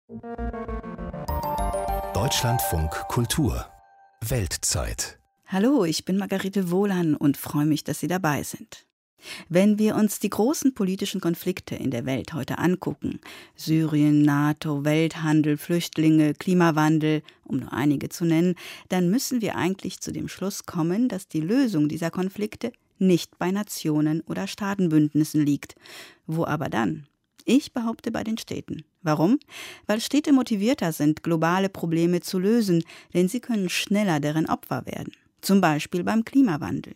Deutschlandfunk Kultur Weltzeit. Hallo, ich bin Margarete Wohlan und freue mich, dass Sie dabei sind. Wenn wir uns die großen politischen Konflikte in der Welt heute angucken, Syrien, NATO, Welthandel, Flüchtlinge, Klimawandel, um nur einige zu nennen, dann müssen wir eigentlich zu dem Schluss kommen, dass die Lösung dieser Konflikte nicht bei Nationen oder Staatenbündnissen liegt. Wo aber dann? Ich behaupte bei den Städten. Warum? Weil Städte motivierter sind, globale Probleme zu lösen, denn sie können schneller deren Opfer werden. Zum Beispiel beim Klimawandel.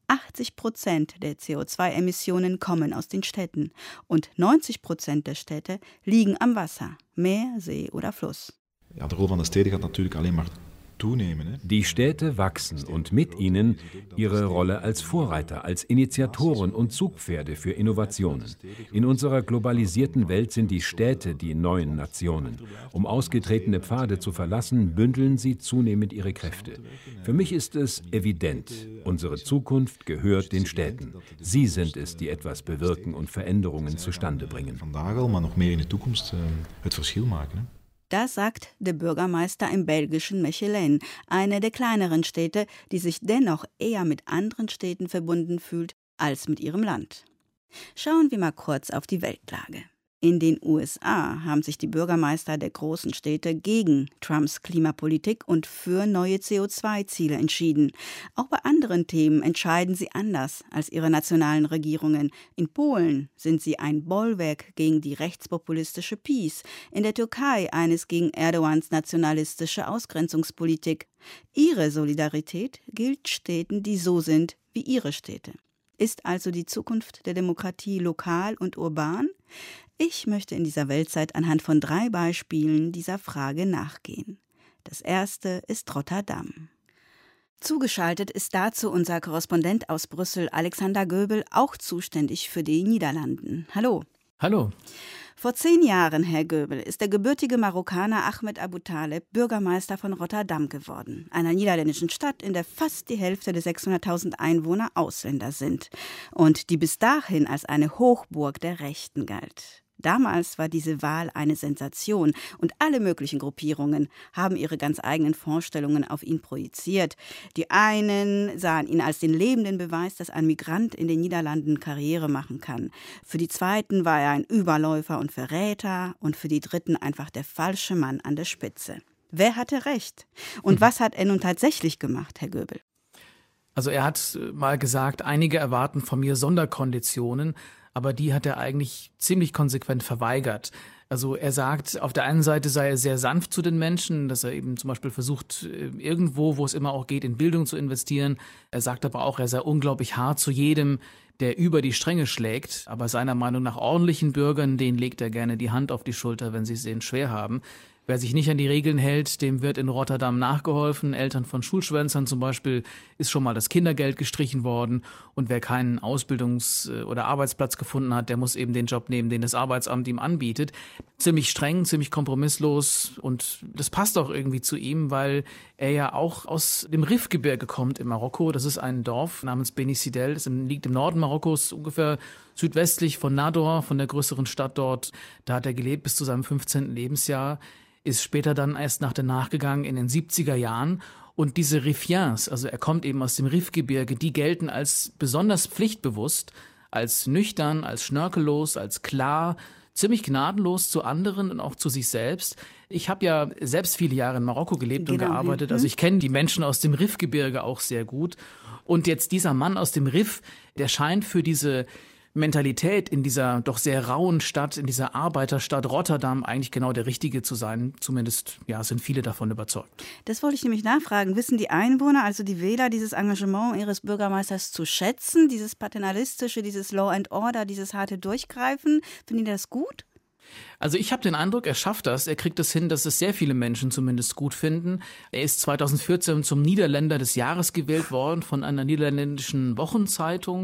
80% der CO2-Emissionen kommen aus den Städten und 90% der Städte liegen am Wasser, Meer, See oder Fluss. Ja, de rol van de steden gaat natuurlijk alleen maar toenemen. Die Städte wachsen und mit ihnen ihre Rolle als Vorreiter, als Initiatoren und Zugpferde für Innovationen. In unserer globalisierten Welt sind die Städte die neuen Nationen. Um ausgetretene Pfade zu verlassen, bündeln sie zunehmend ihre Kräfte. Für mich ist es evident, unsere Zukunft gehört den Städten. Sie sind es, die etwas bewirken und Veränderungen zustande bringen. Vandaag al, maar nog meer in de toekomst het verschil maken. Das sagt der Bürgermeister im belgischen Mechelen, eine der kleineren Städte, die sich dennoch eher mit anderen Städten verbunden fühlt als mit ihrem Land. Schauen wir mal kurz auf die Weltlage. In den USA haben sich die Bürgermeister der großen Städte gegen Trumps Klimapolitik und für neue CO2-Ziele entschieden. Auch bei anderen Themen entscheiden sie anders als ihre nationalen Regierungen. In Polen sind sie ein Bollwerk gegen die rechtspopulistische PiS, in der Türkei eines gegen Erdogans nationalistische Ausgrenzungspolitik. Ihre Solidarität gilt Städten, die so sind wie ihre Städte. Ist also die Zukunft der Demokratie lokal und urban? Ich möchte in dieser Weltzeit anhand von 3 Beispielen dieser Frage nachgehen. Das erste ist Rotterdam. Zugeschaltet ist dazu unser Korrespondent aus Brüssel, Alexander Göbel, auch zuständig für die Niederlanden. Hallo. Hallo. Vor 10 Jahren, Herr Göbel, ist der gebürtige Marokkaner Ahmed Abu Taleb Bürgermeister von Rotterdam geworden, einer niederländischen Stadt, in der fast die Hälfte der 600.000 Einwohner Ausländer sind und die bis dahin als eine Hochburg der Rechten galt. Damals war diese Wahl eine Sensation und alle möglichen Gruppierungen haben ihre ganz eigenen Vorstellungen auf ihn projiziert. Die einen sahen ihn als den lebenden Beweis, dass ein Migrant in den Niederlanden Karriere machen kann. Für die Zweiten war er ein Überläufer und Verräter und für die Dritten einfach der falsche Mann an der Spitze. Wer hatte recht? Und was hat er nun tatsächlich gemacht, Herr Göbel? Also er hat mal gesagt, einige erwarten von mir Sonderkonditionen, aber die hat er eigentlich ziemlich konsequent verweigert. Also er sagt, auf der einen Seite sei er sehr sanft zu den Menschen, dass er eben zum Beispiel versucht, irgendwo, wo es immer auch geht, in Bildung zu investieren. Er sagt aber auch, er sei unglaublich hart zu jedem, der über die Stränge schlägt. Aber seiner Meinung nach ordentlichen Bürgern, denen legt er gerne die Hand auf die Schulter, wenn sie es denen schwer haben. Wer sich nicht an die Regeln hält, dem wird in Rotterdam nachgeholfen. Eltern von Schulschwänzern zum Beispiel ist schon mal das Kindergeld gestrichen worden. Und wer keinen Ausbildungs- oder Arbeitsplatz gefunden hat, der muss eben den Job nehmen, den das Arbeitsamt ihm anbietet. Ziemlich streng, ziemlich kompromisslos. Und das passt auch irgendwie zu ihm, weil er ja auch aus dem Rifgebirge kommt in Marokko. Das ist ein Dorf namens Beni Sidel. Das liegt im Norden Marokkos, ungefähr südwestlich von Nador, von der größeren Stadt dort. Da hat er gelebt bis zu seinem 15. Lebensjahr. Ist später dann erst nachgegangen in den 70er Jahren. Und diese Rifiens, also er kommt eben aus dem Rifgebirge, die gelten als besonders pflichtbewusst, als nüchtern, als schnörkellos, als klar, ziemlich gnadenlos zu anderen und auch zu sich selbst. Ich habe ja selbst viele Jahre in Marokko gelebt und gearbeitet, also ich kenne die Menschen aus dem Rifgebirge auch sehr gut. Und jetzt dieser Mann aus dem Rif, der scheint für diese Mentalität in dieser doch sehr rauen Stadt, in dieser Arbeiterstadt Rotterdam eigentlich genau der Richtige zu sein. Zumindest sind viele davon überzeugt. Das wollte ich nämlich nachfragen. Wissen die Einwohner, also die Wähler, dieses Engagement ihres Bürgermeisters zu schätzen? Dieses paternalistische, dieses Law and Order, dieses harte Durchgreifen? Finden die das gut? Also ich habe den Eindruck, er schafft das. Er kriegt es hin, dass es sehr viele Menschen zumindest gut finden. Er ist 2014 zum Niederländer des Jahres gewählt worden von einer niederländischen Wochenzeitung.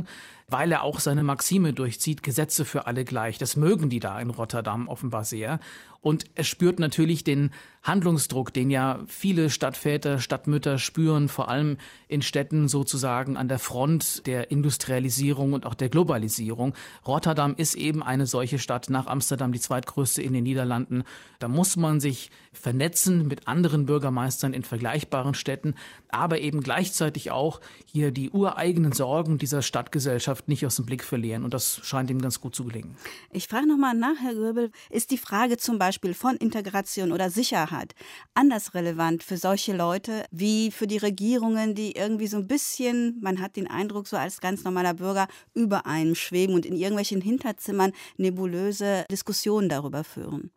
weil er auch seine Maxime durchzieht, Gesetze für alle gleich. Das mögen die da in Rotterdam offenbar sehr. Und er spürt natürlich den Handlungsdruck, den ja viele Stadtväter, Stadtmütter spüren, vor allem in Städten sozusagen an der Front der Industrialisierung und auch der Globalisierung. Rotterdam ist eben eine solche Stadt, nach Amsterdam die zweitgrößte in den Niederlanden. Da muss man sich vernetzen mit anderen Bürgermeistern in vergleichbaren Städten, aber eben gleichzeitig auch hier die ureigenen Sorgen dieser Stadtgesellschaft nicht aus dem Blick verlieren. Und das scheint ihm ganz gut zu gelingen. Ich frage nochmal nach, Herr Göbel, ist die Frage zum Beispiel von Integration oder Sicherheit anders relevant für solche Leute wie für die Regierungen, die irgendwie so ein bisschen, man hat den Eindruck, so als ganz normaler Bürger über einem schweben und in irgendwelchen Hinterzimmern nebulöse Diskussionen darüber führen?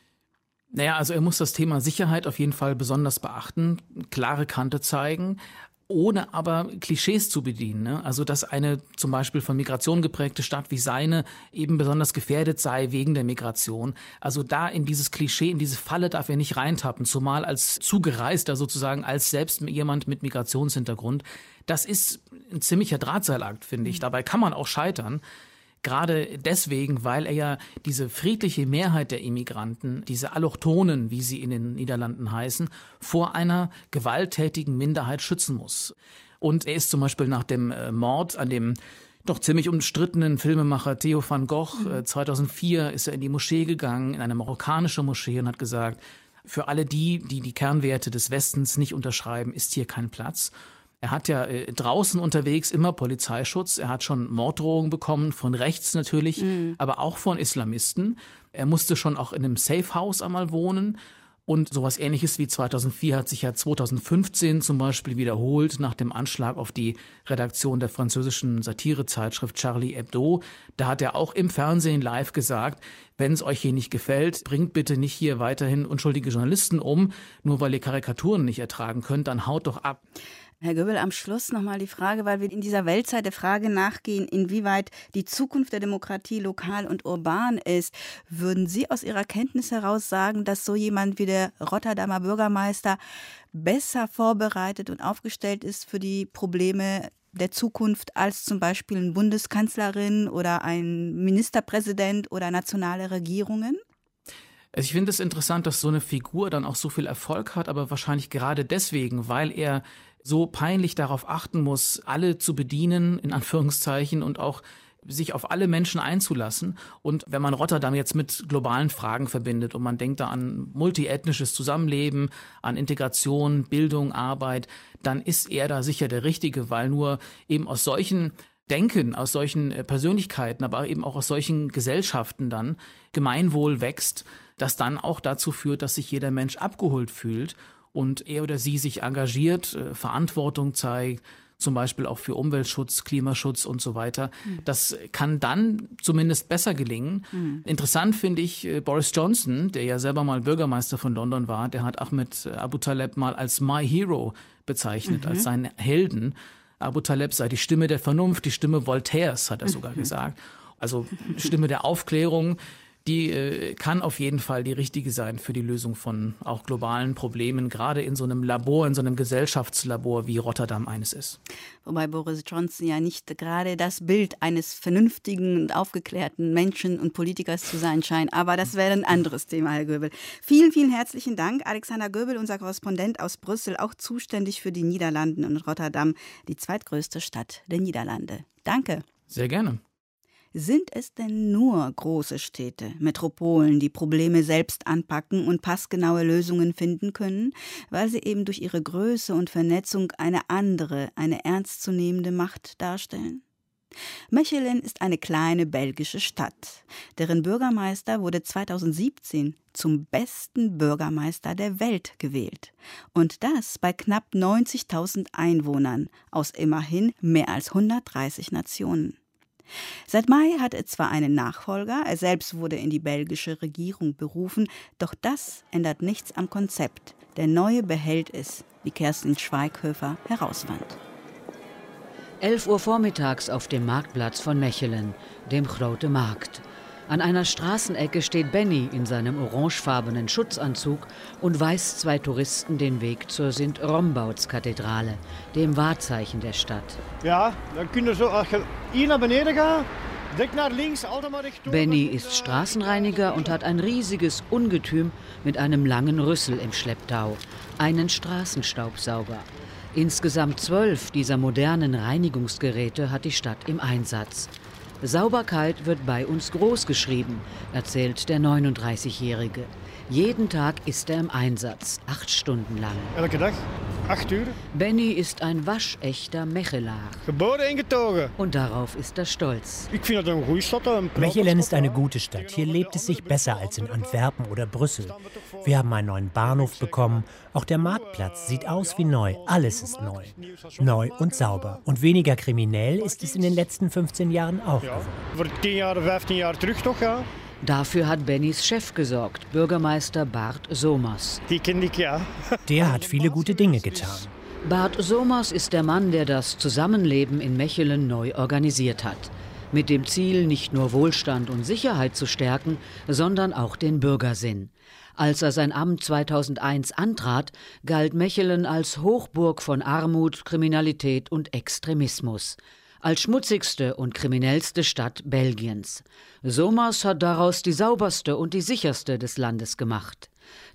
Naja, also er muss das Thema Sicherheit auf jeden Fall besonders beachten, klare Kante zeigen, ohne aber Klischees zu bedienen. Ne? Also dass eine zum Beispiel von Migration geprägte Stadt wie seine eben besonders gefährdet sei wegen der Migration. Also da in dieses Klischee, in diese Falle darf er nicht reintappen, zumal als Zugereister sozusagen, als selbst jemand mit Migrationshintergrund. Das ist ein ziemlicher Drahtseilakt, finde ich. Dabei kann man auch scheitern. Gerade deswegen, weil er ja diese friedliche Mehrheit der Immigranten, diese Allochtonen, wie sie in den Niederlanden heißen, vor einer gewalttätigen Minderheit schützen muss. Und er ist zum Beispiel nach dem Mord an dem doch ziemlich umstrittenen Filmemacher Theo van Gogh, 2004 ist er in die Moschee gegangen, in eine marokkanische Moschee, und hat gesagt, für alle die Kernwerte des Westens nicht unterschreiben, ist hier kein Platz. Er hat ja draußen unterwegs immer Polizeischutz. Er hat schon Morddrohungen bekommen, von rechts natürlich, aber auch von Islamisten. Er musste schon auch in einem Safehouse einmal wohnen. Und sowas Ähnliches wie 2004 hat sich ja 2015 zum Beispiel wiederholt nach dem Anschlag auf die Redaktion der französischen Satirezeitschrift Charlie Hebdo. Da hat er auch im Fernsehen live gesagt, wenn es euch hier nicht gefällt, bringt bitte nicht hier weiterhin unschuldige Journalisten um. Nur weil ihr Karikaturen nicht ertragen könnt, dann haut doch ab. Herr Göbel, am Schluss nochmal die Frage, weil wir in dieser Weltzeit der Frage nachgehen, inwieweit die Zukunft der Demokratie lokal und urban ist. Würden Sie aus Ihrer Kenntnis heraus sagen, dass so jemand wie der Rotterdamer Bürgermeister besser vorbereitet und aufgestellt ist für die Probleme der Zukunft als zum Beispiel eine Bundeskanzlerin oder ein Ministerpräsident oder nationale Regierungen? Also ich finde es interessant, dass so eine Figur dann auch so viel Erfolg hat, aber wahrscheinlich gerade deswegen, weil er so peinlich darauf achten muss, alle zu bedienen, in Anführungszeichen, und auch sich auf alle Menschen einzulassen. Und wenn man Rotterdam jetzt mit globalen Fragen verbindet und man denkt da an multiethnisches Zusammenleben, an Integration, Bildung, Arbeit, dann ist er da sicher der Richtige, weil nur eben aus solchen Denken, aus solchen Persönlichkeiten, aber eben auch aus solchen Gesellschaften dann Gemeinwohl wächst, das dann auch dazu führt, dass sich jeder Mensch abgeholt fühlt und er oder sie sich engagiert, Verantwortung zeigt, zum Beispiel auch für Umweltschutz, Klimaschutz und so weiter. Das kann dann zumindest besser gelingen. Interessant finde ich Boris Johnson, der ja selber mal Bürgermeister von London war, der hat Ahmed Abu Taleb mal als My Hero bezeichnet, als seinen Helden. Abu Taleb sei die Stimme der Vernunft, die Stimme Voltaires, hat er sogar gesagt. Also Stimme der Aufklärung, die kann auf jeden Fall die richtige sein für die Lösung von auch globalen Problemen, gerade in so einem Labor, in so einem Gesellschaftslabor, wie Rotterdam eines ist. Wobei Boris Johnson ja nicht gerade das Bild eines vernünftigen und aufgeklärten Menschen und Politikers zu sein scheint. Aber das wäre ein anderes Thema, Herr Göbel. Vielen, vielen herzlichen Dank. Alexander Göbel, unser Korrespondent aus Brüssel, auch zuständig für die Niederlande und Rotterdam, die zweitgrößte Stadt der Niederlande. Danke. Sehr gerne. Sind es denn nur große Städte, Metropolen, die Probleme selbst anpacken und passgenaue Lösungen finden können, weil sie eben durch ihre Größe und Vernetzung eine andere, eine ernstzunehmende Macht darstellen? Mechelen ist eine kleine belgische Stadt. Deren Bürgermeister wurde 2017 zum besten Bürgermeister der Welt gewählt. Und das bei knapp 90.000 Einwohnern aus immerhin mehr als 130 Nationen. Seit Mai hat er zwar einen Nachfolger, er selbst wurde in die belgische Regierung berufen, doch das ändert nichts am Konzept. Der Neue behält es, wie Kerstin Schweighöfer herausfand. 11 Uhr vormittags auf dem Marktplatz von Mechelen, dem Grote Markt. An einer Straßenecke steht Benny in seinem orangefarbenen Schutzanzug und weist zwei Touristen den Weg zur Sint-Rombouts-Kathedrale, dem Wahrzeichen der Stadt. Ja, dann könnt ihr so, als je hier nach beneden gaat, direkt nach links, altijd maar rechtdoor. Benny ist Straßenreiniger und hat ein riesiges Ungetüm mit einem langen Rüssel im Schlepptau, einen Straßenstaubsauger. Insgesamt 12 dieser modernen Reinigungsgeräte hat die Stadt im Einsatz. Sauberkeit wird bei uns großgeschrieben, erzählt der 39-Jährige. Jeden Tag ist er im Einsatz, 8 Stunden lang. Elke Tag, 8 Uhr. Benny ist ein waschechter Mechelaar. Geboren eingetogen. Und darauf ist er stolz. Ich finde das eine gute Stadt. Mechelen ist eine gute Stadt. Hier lebt es sich besser als in Antwerpen oder Brüssel. Wir haben einen neuen Bahnhof bekommen. Auch der Marktplatz sieht aus wie neu. Alles ist neu. Neu und sauber. Und weniger kriminell ist es in den letzten 15 Jahren auch geworden. Vor 10 Jahren, 15 Jahren zurück doch, ja. Dafür hat Bennys Chef gesorgt, Bürgermeister Bart Somers. Die kenne ich, ja. Der hat viele gute Dinge getan. Bart Somers ist der Mann, der das Zusammenleben in Mechelen neu organisiert hat. Mit dem Ziel, nicht nur Wohlstand und Sicherheit zu stärken, sondern auch den Bürgersinn. Als er sein Amt 2001 antrat, galt Mechelen als Hochburg von Armut, Kriminalität und Extremismus. Als schmutzigste und kriminellste Stadt Belgiens. Somers hat daraus die sauberste und die sicherste des Landes gemacht.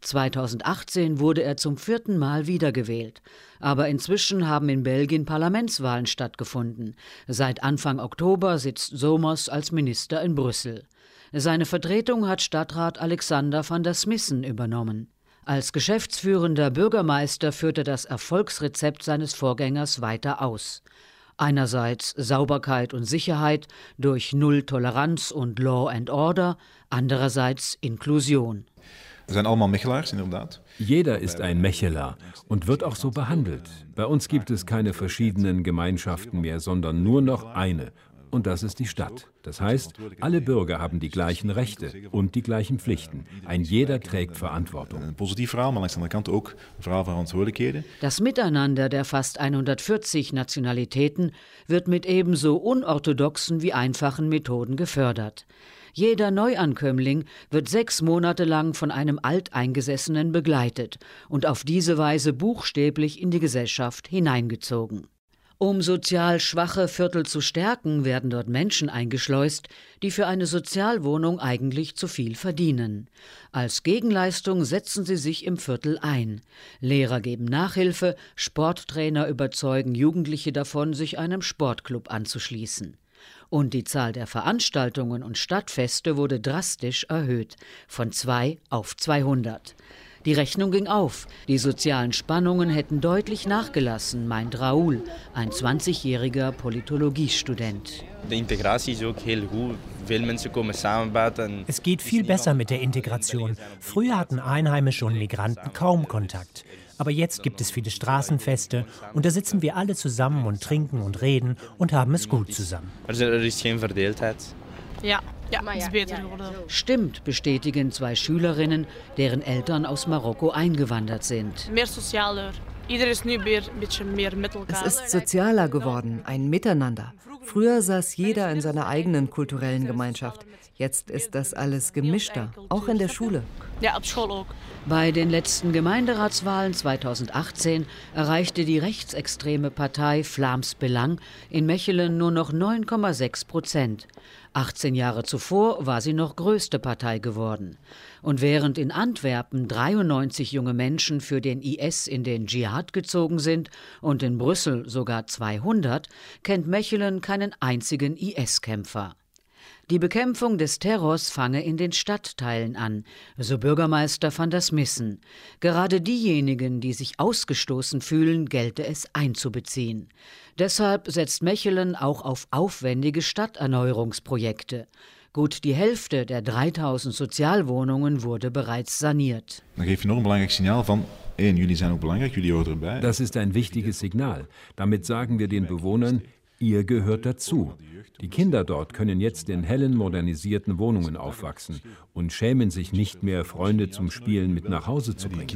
2018 wurde er zum 4. Mal wiedergewählt. Aber inzwischen haben in Belgien Parlamentswahlen stattgefunden. Seit Anfang Oktober sitzt Somers als Minister in Brüssel. Seine Vertretung hat Stadtrat Alexander van der Smissen übernommen. Als geschäftsführender Bürgermeister führt er das Erfolgsrezept seines Vorgängers weiter aus. Einerseits Sauberkeit und Sicherheit durch Null Toleranz und Law and Order, andererseits Inklusion. Wir sind allemaal Mechelaars, inderdaad. Jeder ist ein Mechelaar und wird auch so behandelt. Bei uns gibt es keine verschiedenen Gemeinschaften mehr, sondern nur noch eine. Und das ist die Stadt. Das heißt, alle Bürger haben die gleichen Rechte und die gleichen Pflichten. Ein jeder trägt Verantwortung. Een positief verhaal, maar langs de andere kant ook een verhaal van verantwoordelijkheden. Das Miteinander der fast 140 Nationalitäten wird mit ebenso unorthodoxen wie einfachen Methoden gefördert. Jeder Neuankömmling wird 6 Monate lang von einem Alteingesessenen begleitet und auf diese Weise buchstäblich in die Gesellschaft hineingezogen. Um sozial schwache Viertel zu stärken, werden dort Menschen eingeschleust, die für eine Sozialwohnung eigentlich zu viel verdienen. Als Gegenleistung setzen sie sich im Viertel ein. Lehrer geben Nachhilfe, Sporttrainer überzeugen Jugendliche davon, sich einem Sportclub anzuschließen. Und die Zahl der Veranstaltungen und Stadtfeste wurde drastisch erhöht, von 2 auf 200. Die Rechnung ging auf. Die sozialen Spannungen hätten deutlich nachgelassen, meint Raoul, ein 20-jähriger Politologiestudent. Es geht viel besser mit der Integration. Früher hatten Einheimische und Migranten kaum Kontakt. Aber jetzt gibt es viele Straßenfeste und da sitzen wir alle zusammen und trinken und reden und haben es gut zusammen. Ja, ist beter geworden. Stimmt, bestätigen 2 Schülerinnen, deren Eltern aus Marokko eingewandert sind. Mehr sozialer. Jeder ist nu weer ein bisschen mehr Mittelklar. Es ist sozialer geworden, ein Miteinander. Früher saß jeder in seiner eigenen kulturellen Gemeinschaft. Jetzt ist das alles gemischter, auch in der Schule. Ja, auf School auch. Bei den letzten Gemeinderatswahlen 2018 erreichte die rechtsextreme Partei Vlaams Belang in Mechelen nur noch 9,6%. 18 Jahre zuvor war sie noch größte Partei geworden. Und während in Antwerpen 93 junge Menschen für den IS in den Dschihad gezogen sind und in Brüssel sogar 200, kennt Mechelen keinen einzigen IS-Kämpfer. Die Bekämpfung des Terrors fange in den Stadtteilen an, so Bürgermeister van der Smissen. Gerade diejenigen, die sich ausgestoßen fühlen, gelte es einzubeziehen. Deshalb setzt Mechelen auch auf aufwendige Stadterneuerungsprojekte. Gut die Hälfte der 3000 Sozialwohnungen wurde bereits saniert. Dan geef je nog een belangrijk signaal van, jullie zijn ook belangrijk, jullie horen erbij. Das ist ein wichtiges Signal. Damit sagen wir den Bewohnern, Ihr gehört dazu. Die Kinder dort können jetzt in hellen, modernisierten Wohnungen aufwachsen und schämen sich nicht mehr, Freunde zum Spielen mit nach Hause zu bringen.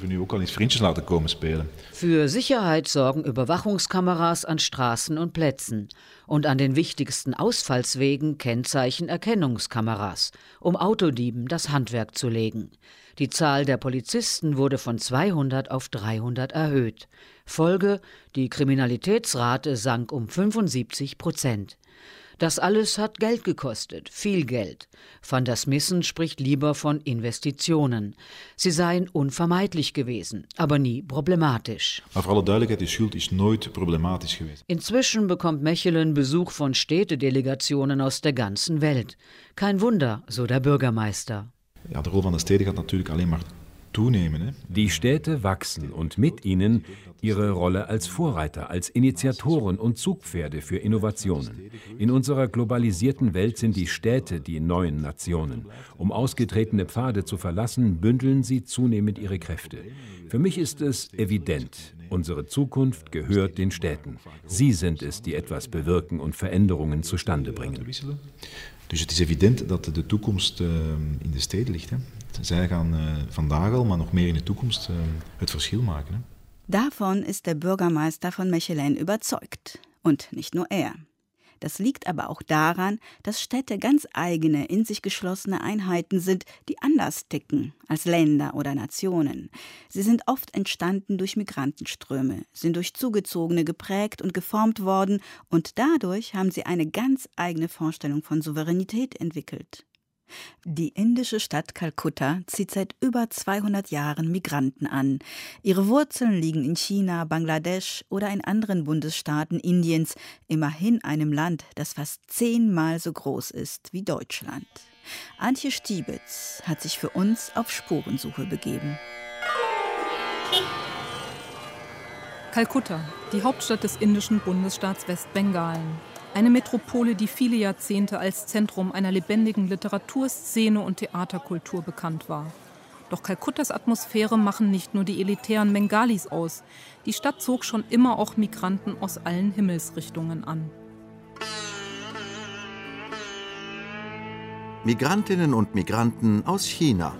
Für Sicherheit sorgen Überwachungskameras an Straßen und Plätzen und an den wichtigsten Ausfallswegen Kennzeichenerkennungskameras, um Autodieben das Handwerk zu legen. Die Zahl der Polizisten wurde von 200 auf 300 erhöht. Folge: die Kriminalitätsrate sank um 75%. Das alles hat Geld gekostet, viel Geld. Van der Smissen spricht lieber von Investitionen. Sie seien unvermeidlich gewesen, aber nie problematisch. Inzwischen bekommt Mechelen Besuch von Städtedelegationen aus der ganzen Welt. Kein Wunder, so der Bürgermeister. Ja, de rol van de steden gaat natuurlijk alleen maar toenemen. Die Städte wachsen und mit ihnen ihre Rolle als Vorreiter, als Initiatoren und Zugpferde für Innovationen. In unserer globalisierten Welt sind die Städte die neuen Nationen. Um ausgetretene Pfade zu verlassen, bündeln sie zunehmend ihre Kräfte. Für mich ist es evident, unsere Zukunft gehört den Städten. Sie sind es, die etwas bewirken und Veränderungen zustande bringen. Dus het is evident dat de toekomst in de steden ligt. Hè. Zij gaan vandaag al, maar nog meer in de toekomst het verschil maken. Hè. Davon ist der Bürgermeister von Mechelen überzeugt. Und nicht nur er. Das liegt aber auch daran, dass Städte ganz eigene, in sich geschlossene Einheiten sind, die anders ticken als Länder oder Nationen. Sie sind oft entstanden durch Migrantenströme, sind durch Zugezogene geprägt und geformt worden und dadurch haben sie eine ganz eigene Vorstellung von Souveränität entwickelt. Die indische Stadt Kalkutta zieht seit über 200 Jahren Migranten an. Ihre Wurzeln liegen in China, Bangladesch oder in anderen Bundesstaaten Indiens, immerhin einem Land, das fast 10-mal so groß ist wie Deutschland. Antje Stiebitz hat sich für uns auf Spurensuche begeben. Kalkutta, die Hauptstadt des indischen Bundesstaats Westbengalen. Eine Metropole, die viele Jahrzehnte als Zentrum einer lebendigen Literatur-, Szene- und Theaterkultur bekannt war. Doch Kalkuttas Atmosphäre machen nicht nur die elitären Bengalis aus. Die Stadt zog schon immer auch Migranten aus allen Himmelsrichtungen an. Migrantinnen und Migranten aus China.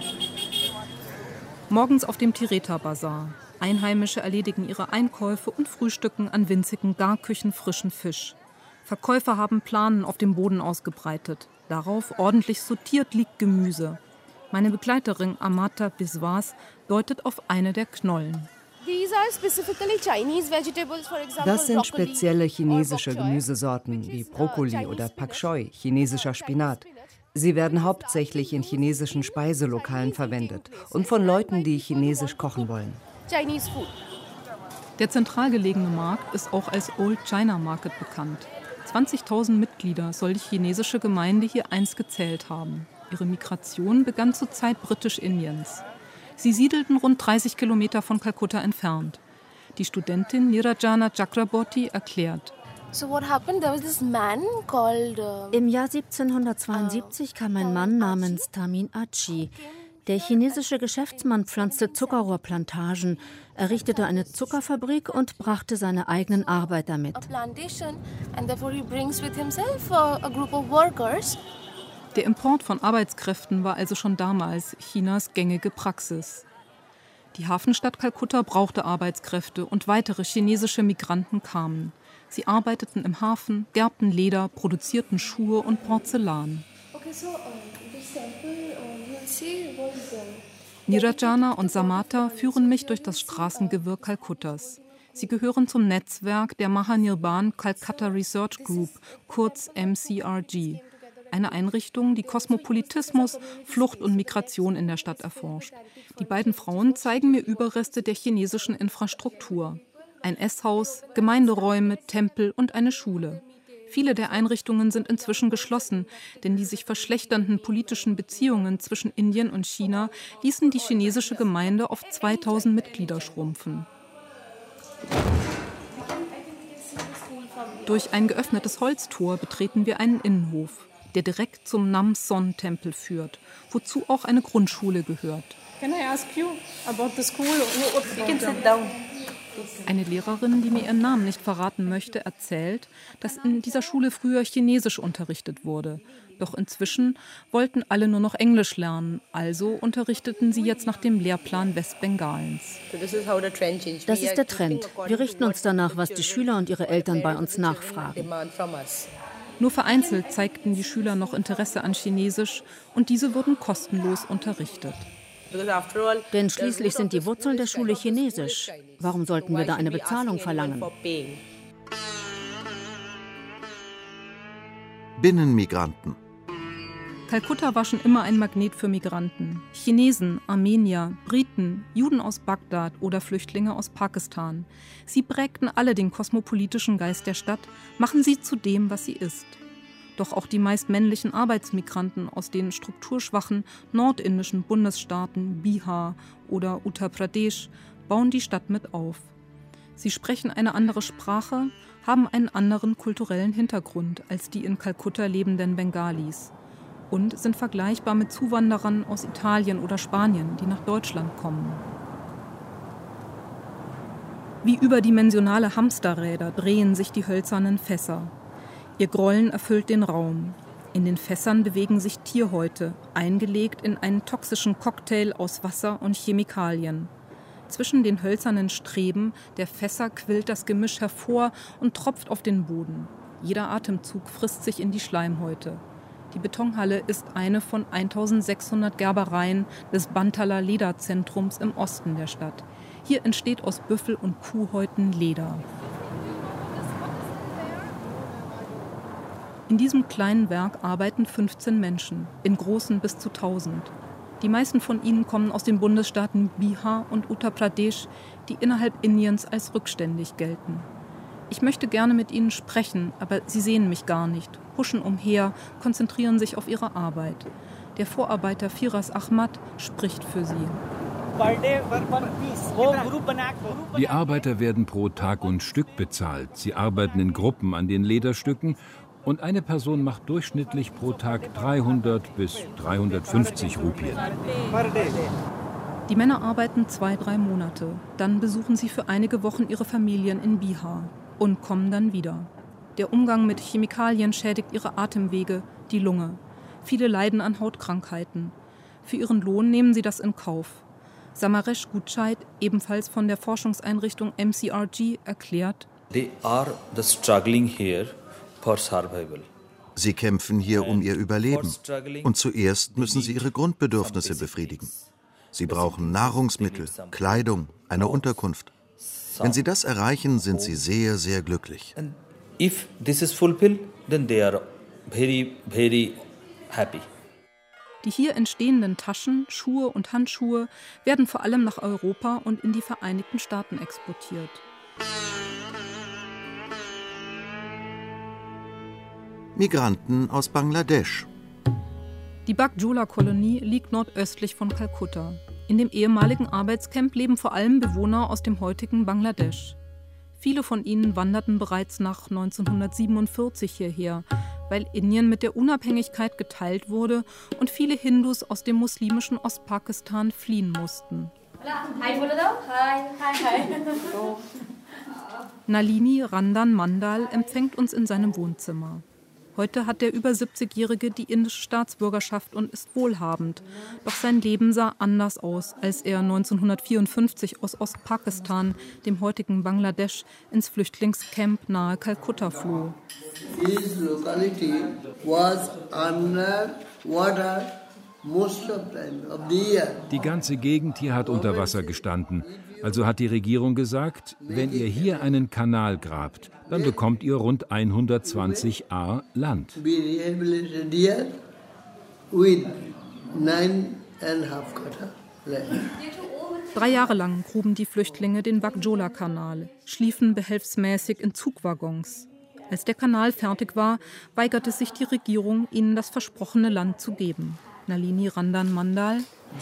Morgens auf dem Tireta-Bazar. Einheimische erledigen ihre Einkäufe und frühstücken an winzigen Garküchen frischen Fisch. Verkäufer haben Planen auf dem Boden ausgebreitet. Darauf, ordentlich sortiert, liegt Gemüse. Meine Begleiterin Amata Biswas deutet auf eine der Knollen. Das sind spezielle chinesische Gemüsesorten wie Brokkoli oder Pak Choi, chinesischer Spinat. Sie werden hauptsächlich in chinesischen Speiselokalen verwendet und von Leuten, die chinesisch kochen wollen. Der zentral gelegene Markt ist auch als Old China Market bekannt. 20.000 Mitglieder soll die chinesische Gemeinde hier einst gezählt haben. Ihre Migration begann zur Zeit Britisch-Indiens. Sie siedelten rund 30 Kilometer von Kalkutta entfernt. Die Studentin Nirajana Chakraborty erklärt. Im Jahr 1772 kam ein Mann namens Tamin Achi. Der chinesische Geschäftsmann pflanzte Zuckerrohrplantagen, errichtete eine Zuckerfabrik und brachte seine eigenen Arbeiter mit. Der Import von Arbeitskräften war also schon damals Chinas gängige Praxis. Die Hafenstadt Kalkutta brauchte Arbeitskräfte und weitere chinesische Migranten kamen. Sie arbeiteten im Hafen, gerbten Leder, produzierten Schuhe und Porzellan. Nirajana und Samata führen mich durch das Straßengewirr Kalkuttas. Sie gehören zum Netzwerk der Mahanirban Calcutta Research Group, kurz MCRG. Eine Einrichtung, die Kosmopolitismus, Flucht und Migration in der Stadt erforscht. Die beiden Frauen zeigen mir Überreste der chinesischen Infrastruktur. Ein Esshaus, Gemeinderäume, Tempel und eine Schule. Viele der Einrichtungen sind inzwischen geschlossen, denn die sich verschlechternden politischen Beziehungen zwischen Indien und China ließen die chinesische Gemeinde auf 2000 Mitglieder schrumpfen. Durch ein geöffnetes Holztor betreten wir einen Innenhof, der direkt zum Nam-Son-Tempel führt, wozu auch eine Grundschule gehört. Can I ask you about the school? You can sit down. Eine Lehrerin, die mir ihren Namen nicht verraten möchte, erzählt, dass in dieser Schule früher Chinesisch unterrichtet wurde. Doch inzwischen wollten alle nur noch Englisch lernen, also unterrichteten sie jetzt nach dem Lehrplan Westbengalens. Das ist der Trend. Wir richten uns danach, was die Schüler und ihre Eltern bei uns nachfragen. Nur vereinzelt zeigten die Schüler noch Interesse an Chinesisch und diese wurden kostenlos unterrichtet. Denn schließlich sind die Wurzeln der Schule Chinesisch. Warum sollten wir da eine Bezahlung verlangen? Binnenmigranten. Kalkutta war schon immer ein Magnet für Migranten. Chinesen, Armenier, Briten, Juden aus Bagdad oder Flüchtlinge aus Pakistan. Sie prägten alle den kosmopolitischen Geist der Stadt, machen sie zu dem, was sie ist. Doch auch die meist männlichen Arbeitsmigranten aus den strukturschwachen nordindischen Bundesstaaten Bihar oder Uttar Pradesh bauen die Stadt mit auf. Sie sprechen eine andere Sprache, haben einen anderen kulturellen Hintergrund als die in Kalkutta lebenden Bengalis und sind vergleichbar mit Zuwanderern aus Italien oder Spanien, die nach Deutschland kommen. Wie überdimensionale Hamsterräder drehen sich die hölzernen Fässer. Ihr Grollen erfüllt den Raum. In den Fässern bewegen sich Tierhäute, eingelegt in einen toxischen Cocktail aus Wasser und Chemikalien. Zwischen den hölzernen Streben der Fässer quillt das Gemisch hervor und tropft auf den Boden. Jeder Atemzug frisst sich in die Schleimhäute. Die Betonhalle ist eine von 1600 Gerbereien des Bantala Lederzentrums im Osten der Stadt. Hier entsteht aus Büffel- und Kuhhäuten Leder. In diesem kleinen Werk arbeiten 15 Menschen, in großen bis zu 1000. Die meisten von ihnen kommen aus den Bundesstaaten Bihar und Uttar Pradesh, die innerhalb Indiens als rückständig gelten. Ich möchte gerne mit ihnen sprechen, aber sie sehen mich gar nicht, huschen umher, konzentrieren sich auf ihre Arbeit. Der Vorarbeiter Firas Ahmad spricht für sie. Die Arbeiter werden pro Tag und Stück bezahlt. Sie arbeiten in Gruppen an den Lederstücken und eine Person macht durchschnittlich pro Tag 300 bis 350 Rupien. Die Männer arbeiten 2-3 Monate. Dann besuchen sie für einige Wochen ihre Familien in Bihar und kommen dann wieder. Der Umgang mit Chemikalien schädigt ihre Atemwege, die Lunge. Viele leiden an Hautkrankheiten. Für ihren Lohn nehmen sie das in Kauf. Samaresh Gutscheid, ebenfalls von der Forschungseinrichtung MCRG, erklärt: Sie kämpfen hier um ihr Überleben. Und zuerst müssen sie ihre Grundbedürfnisse befriedigen. Sie brauchen Nahrungsmittel, Kleidung, eine Unterkunft. Wenn sie das erreichen, sind sie sehr, sehr glücklich. If this is fulfilled, then they are very, very happy. Die hier entstehenden Taschen, Schuhe und Handschuhe werden vor allem nach Europa und in die Vereinigten Staaten exportiert. Migranten aus Bangladesch. Die Bagjola-Kolonie liegt nordöstlich von Kalkutta. In dem ehemaligen Arbeitscamp leben vor allem Bewohner aus dem heutigen Bangladesch. Viele von ihnen wanderten bereits nach 1947 hierher, weil Indien mit der Unabhängigkeit geteilt wurde und viele Hindus aus dem muslimischen Ostpakistan fliehen mussten. Nalini Randan Mandal empfängt uns in seinem Wohnzimmer. Heute hat der über 70-Jährige die indische Staatsbürgerschaft und ist wohlhabend. Doch sein Leben sah anders aus, als er 1954 aus Ostpakistan, dem heutigen Bangladesch, ins Flüchtlingscamp nahe Kalkutta floh. His locality was under water most of the year. Die ganze Gegend hier hat unter Wasser gestanden. Also hat die Regierung gesagt, wenn ihr hier einen Kanal grabt, dann bekommt ihr rund 120 Ar Land. 3 Jahre lang gruben die Flüchtlinge den Bagjola-Kanal, schliefen behelfsmäßig in Zugwaggons. Als der Kanal fertig war, weigerte sich die Regierung, ihnen das versprochene Land zu geben. Nalini Randan Mandal: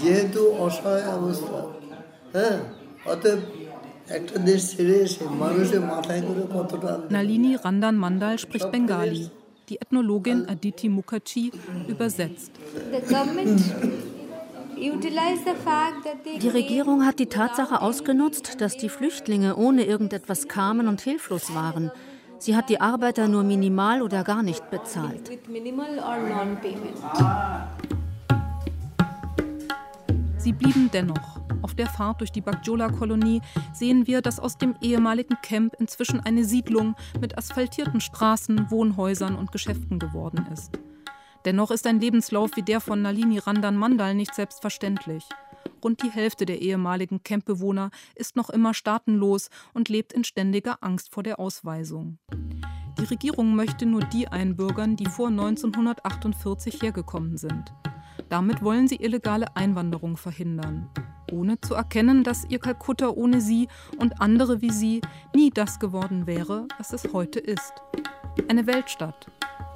Nalini Randan Mandal spricht Bengali. Die Ethnologin Aditi Mukherjee übersetzt. Die Regierung hat die Tatsache ausgenutzt, dass die Flüchtlinge ohne irgendetwas kamen und hilflos waren. Sie hat die Arbeiter nur minimal oder gar nicht bezahlt. Sie blieben dennoch. Auf der Fahrt durch die Bagjola-Kolonie sehen wir, dass aus dem ehemaligen Camp inzwischen eine Siedlung mit asphaltierten Straßen, Wohnhäusern und Geschäften geworden ist. Dennoch ist ein Lebenslauf wie der von Nalini Randan Mandal nicht selbstverständlich. Rund die Hälfte der ehemaligen Campbewohner ist noch immer staatenlos und lebt in ständiger Angst vor der Ausweisung. Die Regierung möchte nur die einbürgern, die vor 1948 hergekommen sind. Damit wollen sie illegale Einwanderung verhindern, ohne zu erkennen, dass ihr Kalkutta ohne sie und andere wie sie nie das geworden wäre, was es heute ist. Eine Weltstadt.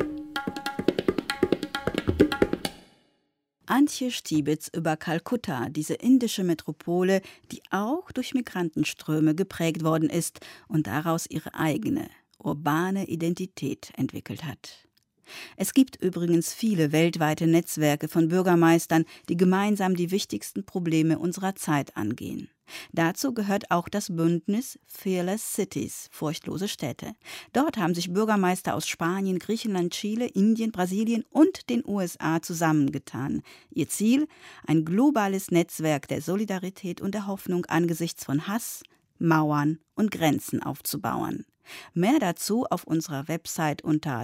Antje Stibitz über Kalkutta, diese indische Metropole, die auch durch Migrantenströme geprägt worden ist und daraus ihre eigene, urbane Identität entwickelt hat. Es gibt übrigens viele weltweite Netzwerke von Bürgermeistern, die gemeinsam die wichtigsten Probleme unserer Zeit angehen. Dazu gehört auch das Bündnis Fearless Cities, furchtlose Städte. Dort haben sich Bürgermeister aus Spanien, Griechenland, Chile, Indien, Brasilien und den USA zusammengetan. Ihr Ziel? Ein globales Netzwerk der Solidarität und der Hoffnung angesichts von Hass, Mauern und Grenzen aufzubauen. Mehr dazu auf unserer Website unter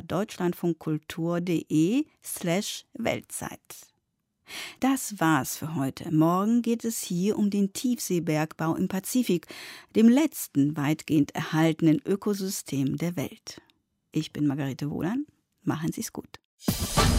deutschlandfunkkultur.de/Weltzeit. Das war's für heute. Morgen geht es hier um den Tiefseebergbau im Pazifik, dem letzten weitgehend erhaltenen Ökosystem der Welt. Ich bin Margarete Wohlan. Machen Sie's gut.